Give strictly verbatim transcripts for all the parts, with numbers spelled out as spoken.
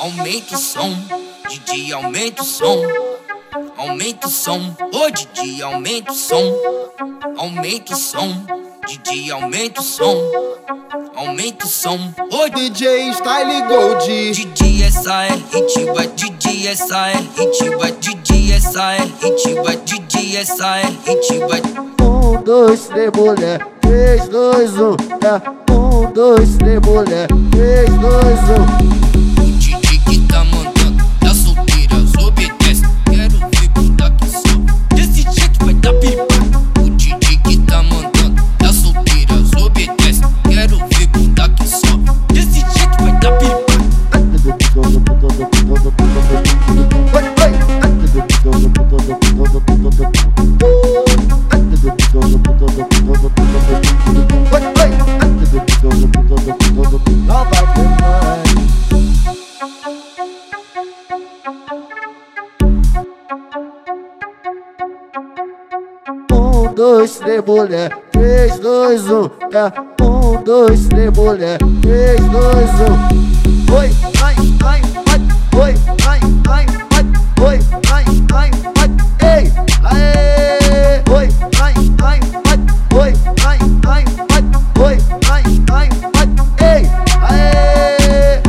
Aumenta o som, D J aumenta o som. Aumenta o som, ô D J aumenta o som. Aumenta o som, D J aumenta o som. Aumenta o som, ô D J Style Gold. D J essa é ritba, D J essa é ritba, D J essa é ritba, D J essa é ritba. Um, dois, três, mulher. Três, dois, um. É. Um, dois, três, mulher. Três, dois, um. O D J que tá mandando, das solteiras obedece. Quero ver bunda que sobe, desse jeito vai dar piripaque. O D J que tá mandando, das solteiras obedece. Quero ver bunda que sobe, desse jeito vai dar piripaque. Não vai ter mais. Um, dois, três, mulher. Três, dois, um. É. Um, dois, três, mulher. Três, dois, um. Oi, ai, ai, ai. Oi, ai, ai, ai. Oi, ai, ai, ai. Ei, aê. Oi, ai, ai, ai. Oi, ai, ai, ai. Oi, ai, ai, ai. Ei, aê.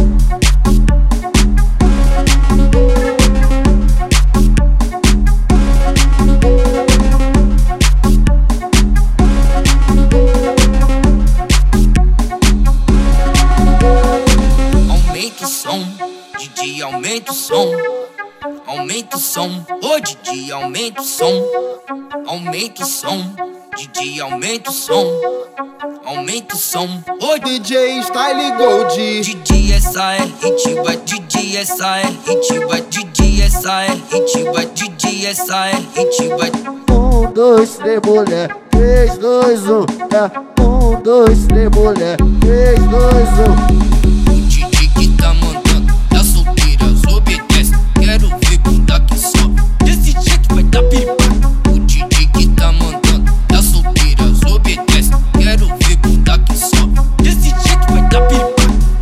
Aumenta o som, D J aumenta o som. Aumenta o som, ô D J aumenta o som. Aumenta o som, D J aumenta o som. Aumenta o som, ô D J Style Gold. D J essa é ritba, D J essa é ritba, D J essa é ritba, D J essa é ritba. Um, dois, três, mulher. Três, dois, um. É. Um, dois, três, mulher. Três, dois, um. O D J que tá mandando, das solteiras obedece. Quero ver bunda que sobe, desse jeito vai dar piripaque. O D J que tá mandando, das solteiras obedece. Quero ver bunda que sobe, desse jeito vai dar piripaque.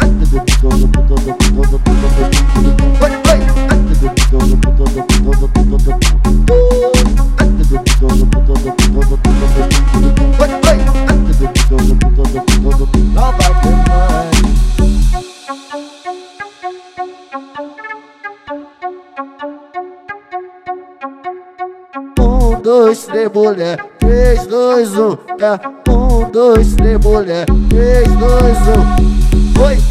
Não vai ter mais. Um, dois, três, mulher. Três, dois, um. É. Um, dois, três, mulher. Três, dois, um. Oi.